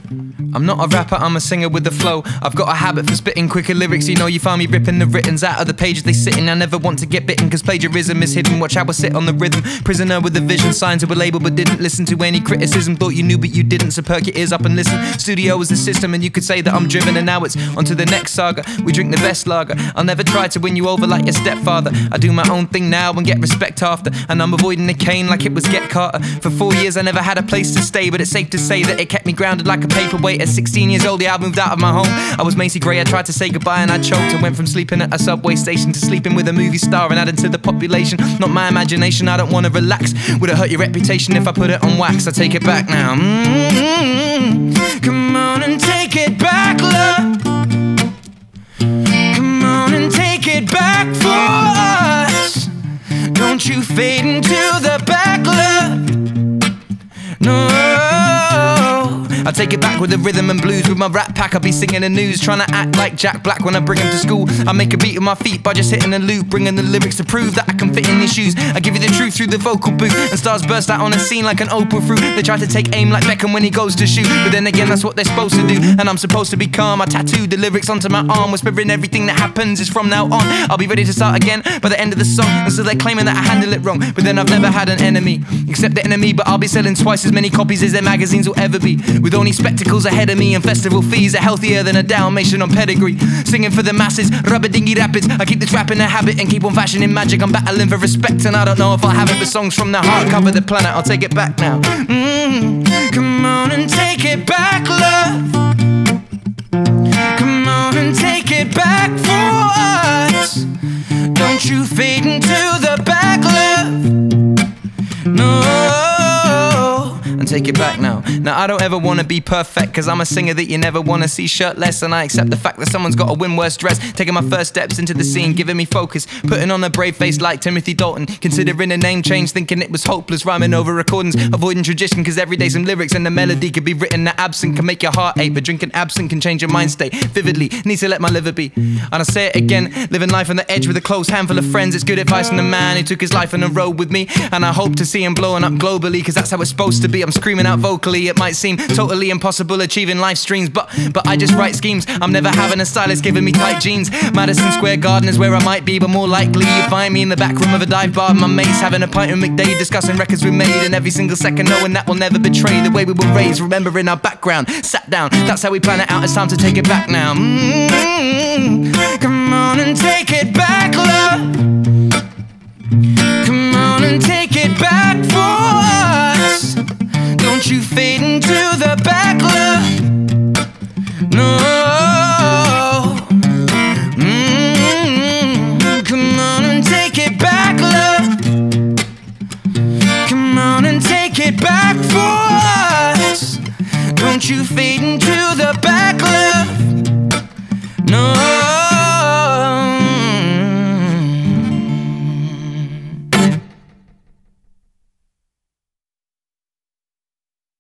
I'm not a rapper, I'm a singer with a flow. I've got a habit for spitting quicker lyrics. You know you find me ripping the writtens out of the pages they sit in. I never want to get bitten, cause plagiarism is hidden. Watch how I sit on the rhythm. Prisoner with a vision, signed to a label but didn't listen to any criticism. Thought you knew but you didn't, so perk your ears up and listen. Studio is the system and you could say that I'm driven. And now it's on to the next saga. We drink the best lager. I'll never try to win you over like your stepfather. I do my own thing now and get respect after. And I'm avoiding the cane like it was Get Carter. For 4 years I never had a place to stay, but it's safe to say that it kept me grounded like a paperweight. At 16 years old, yeah, I moved out of my home. I was Macy Gray, I tried to say goodbye and I choked. I went from sleeping at a subway station to sleeping with a movie star and adding to the population. Not my imagination, I don't wanna relax. Would it hurt your reputation if I put it on wax? I take it back now. Come on and take it back, love. Come on and take it back for us. Don't you fade into the back, love. No, I take it back with the rhythm and blues. With my rap pack I'll be singing the news, trying to act like Jack Black when I bring him to school. I make a beat with my feet by just hitting a loop, bringing the lyrics to prove that I can fit in these shoes. I give you the truth through the vocal booth, and stars burst out on the scene like an Oprah fruit. They try to take aim like Beckham when he goes to shoot, but then again that's what they're supposed to do, and I'm supposed to be calm. I tattooed the lyrics onto my arm, whispering everything that happens is from now on. I'll be ready to start again by the end of the song, and so they're claiming that I handle it wrong. But then I've never had an enemy except the enemy, but I'll be selling twice as many copies as their magazines will ever be, with only spectacles ahead of me and festival fees are healthier than a Dalmatian on pedigree. Singing for the masses, rubber dingy rapids. I keep this rapping a habit and keep on fashioning magic. I'm battling for respect and I don't know if I'll have it, but songs from the heart cover the planet. I'll take it back now. Come on and take it back, love. Come on and take it back for us. Don't you fade into the back, love. No, and take it back now. Now I don't ever wanna be perfect, cause I'm a singer that you never wanna see shirtless. And I accept the fact that someone's gotta win worse dress. Taking my first steps into the scene, giving me focus, putting on a brave face like Timothy Dalton. Considering a name change, thinking it was hopeless. Rhyming over recordings, avoiding tradition, cause every day some lyrics and the melody could be written that absent can make your heart ache. But drinking absent can change your mind state vividly. Need to let my liver be. And I say it again, living life on the edge with a close handful of friends. It's good advice from the man who took his life on the road with me, and I hope to see him blowing up globally, cause that's how it's supposed to be. I'm screaming out vocally, it might seem totally impossible achieving life streams, but I just write schemes. I'm never having a stylist giving me tight jeans. Madison Square Garden is where I might be, but more likely you find me in the back room of a dive bar with my mates, having a pint with McDade, discussing records we made, and every single second knowing that we'll never betray the way we were raised, remembering our background, sat down, that's how we plan it out. It's time to take it back now. Come on and take it back, love. Come on and take it back for us. Don't you fade into the back, love. No. Come on and take it back, love. Come on and take it back for us. Don't you fade into